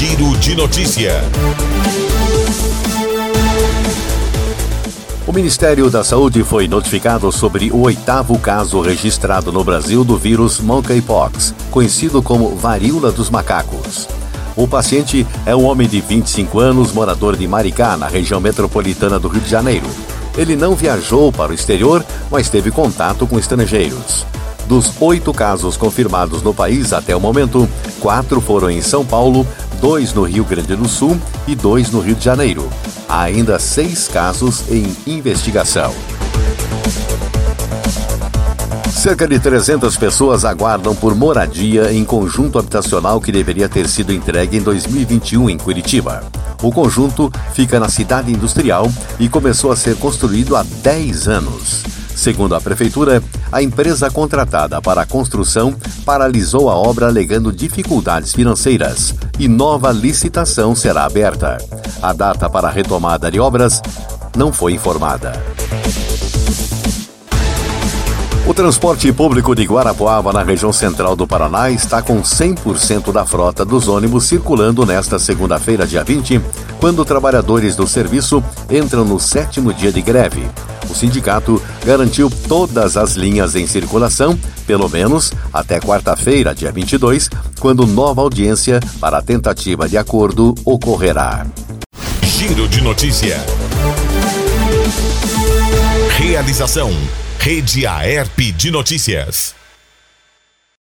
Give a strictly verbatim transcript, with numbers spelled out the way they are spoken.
Giro de Notícia. O Ministério da Saúde foi notificado sobre o oitavo caso registrado no Brasil do vírus Monkeypox, conhecido como varíola dos macacos. O paciente é um homem de vinte e cinco anos, morador de Maricá, na região metropolitana do Rio de Janeiro. Ele não viajou para o exterior, mas teve contato com estrangeiros. Dos oito casos confirmados no país até o momento, quatro foram em São Paulo, dois no Rio Grande do Sul e dois no Rio de Janeiro. Há ainda seis casos em investigação. Cerca de trezentas pessoas aguardam por moradia em conjunto habitacional que deveria ter sido entregue em dois mil e vinte e um em Curitiba. O conjunto fica na cidade industrial e começou a ser construído há dez anos. Segundo a prefeitura, a empresa contratada para a construção paralisou a obra alegando dificuldades financeiras e nova licitação será aberta. A data para a retomada de obras não foi informada. O transporte público de Guarapuava, na região central do Paraná, está com cem por cento da frota dos ônibus circulando nesta segunda-feira, dia vinte, quando trabalhadores do serviço entram no sétimo dia de greve. O sindicato garantiu todas as linhas em circulação, pelo menos até quarta-feira, dia vinte e dois, quando nova audiência para a tentativa de acordo ocorrerá. Giro de Notícia. Realização: Rede Aerp de Notícias.